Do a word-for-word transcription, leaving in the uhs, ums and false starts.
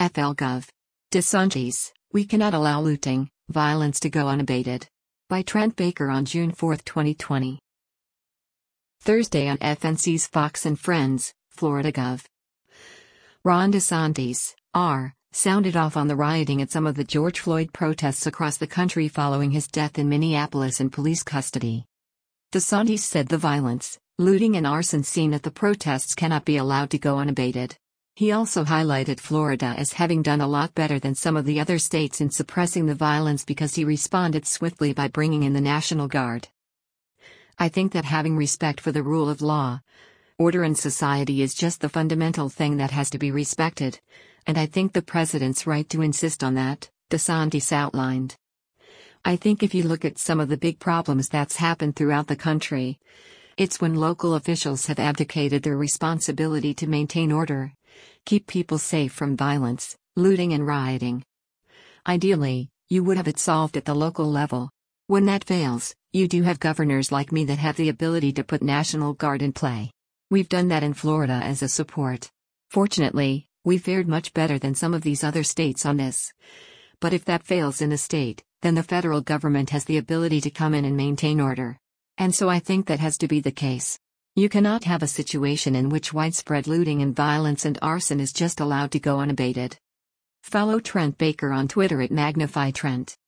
F L Gov. DeSantis, we cannot allow looting, violence to go unabated. By Trent Baker on June fourth, twenty twenty. Thursday on F N C's Fox and Friends, Florida Gov. Ron DeSantis, R., sounded off on the rioting at some of the George Floyd protests across the country following his death in Minneapolis in police custody. DeSantis said the violence, looting and arson seen at the protests cannot be allowed to go unabated. He also highlighted Florida as having done a lot better than some of the other states in suppressing the violence because he responded swiftly by bringing in the National Guard. I think that having respect for the rule of law, order in society is just the fundamental thing that has to be respected, and I think the president's right to insist on that, DeSantis outlined. I think if you look at some of the big problems that's happened throughout the country, it's when local officials have abdicated their responsibility to maintain order, keep people safe from violence, looting and rioting. Ideally, you would have it solved at the local level. When that fails, you do have governors like me that have the ability to put National Guard in play. We've done that in Florida as a support. Fortunately, we fared much better than some of these other states on this. But if that fails in a state, then the federal government has the ability to come in and maintain order. And so I think that has to be the case. You cannot have a situation in which widespread looting and violence and arson is just allowed to go unabated. Follow Trent Baker on Twitter at Magnify Trent.